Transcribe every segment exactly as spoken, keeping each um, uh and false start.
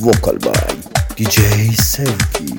Vocal by D J Sevgi.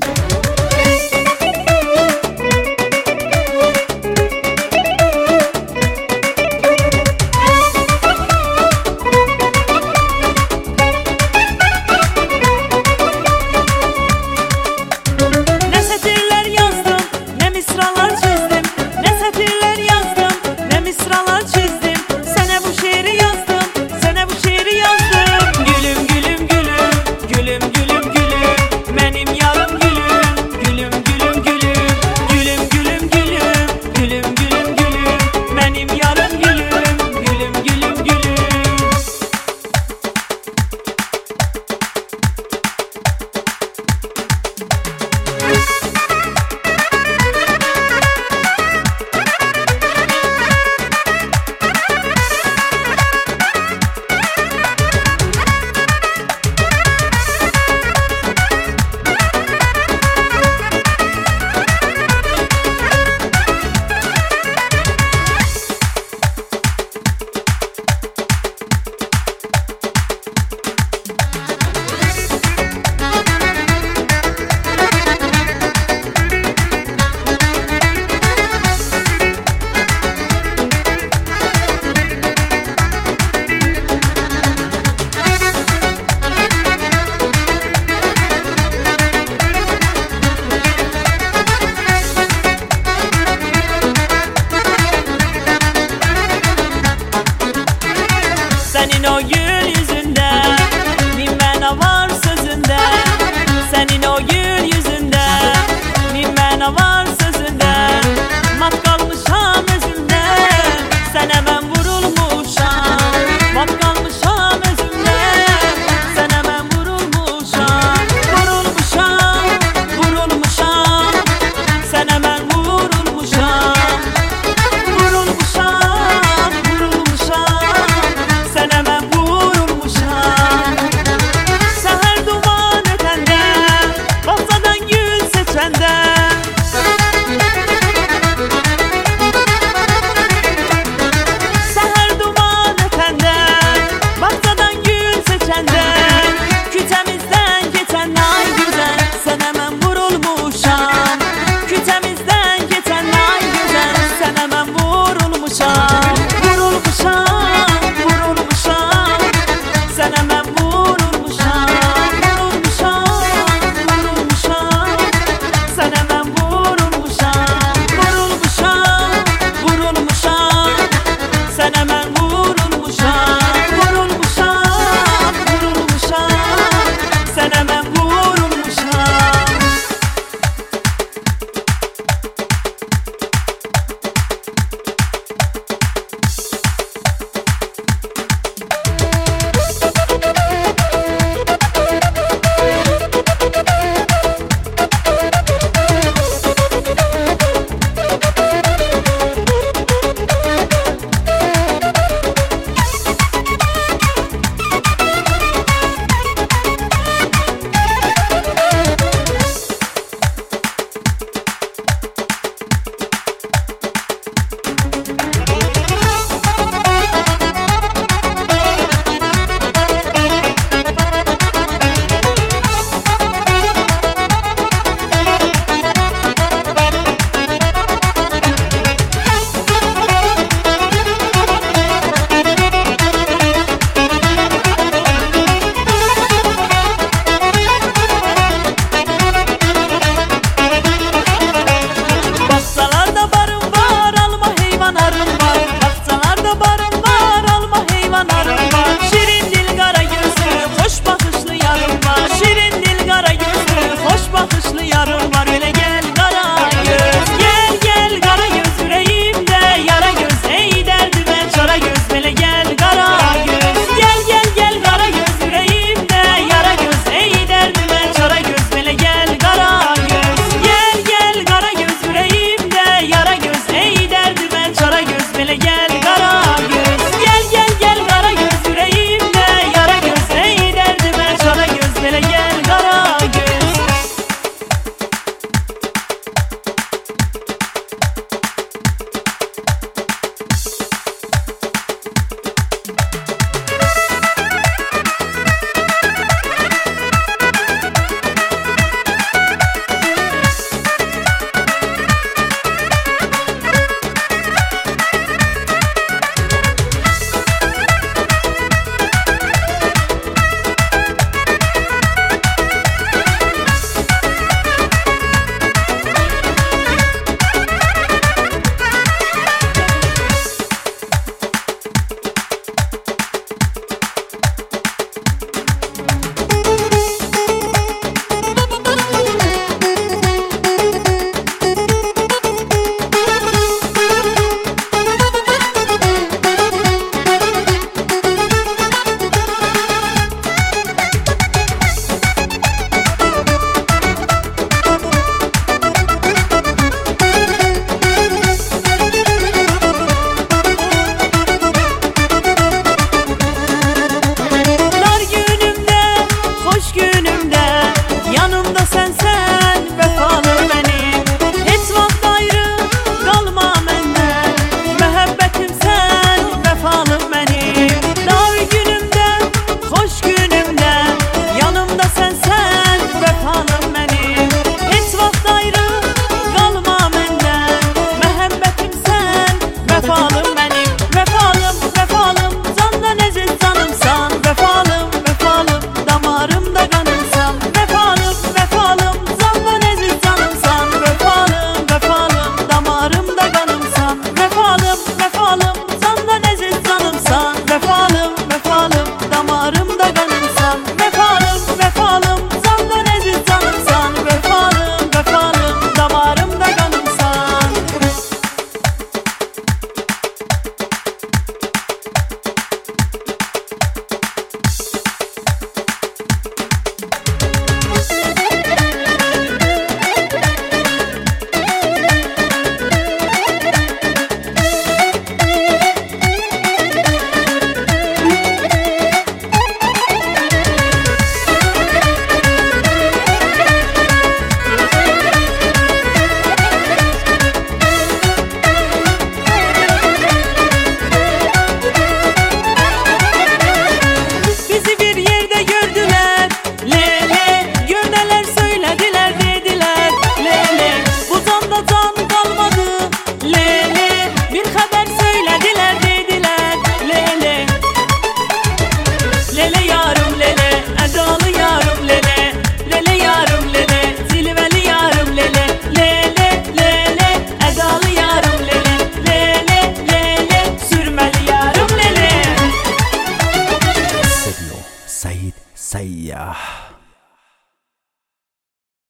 Senin o gül yüzünde bin mena var sözünde. Senin o gül yüzünde bin mena var sözünde. Mat kalmışam özünde, sen hemen vurulmuşam. Mat kalmışam özünde, sen hemen vurulmuşam. Vurulmuşam, vurulmuşam, sen hemen vurulmuşam. Vurulmuşam, vurulmuşam, sen hemen vurulmuşam. Seher duman ötende, bahçeden gül seçende. Seher duman ötende, bahçeden gül seçende. Kütemizden geçen ay güzel, sen hemen vurulmuşam. Kütemizden geçen ay güzel, sen hemen vurulmuşam. Vurulmuşam, vurulmuşam, sen hemen vurulmuşam. Vurulmuşam, vurulmuşam, sen hemen vurulmuşam. Vurulmuşam, vurulmuşam, sen hemen vurulmuşam. Vurulmuşam, vurulmuşam, sen hemen vurulmuşam. Said Sayyah.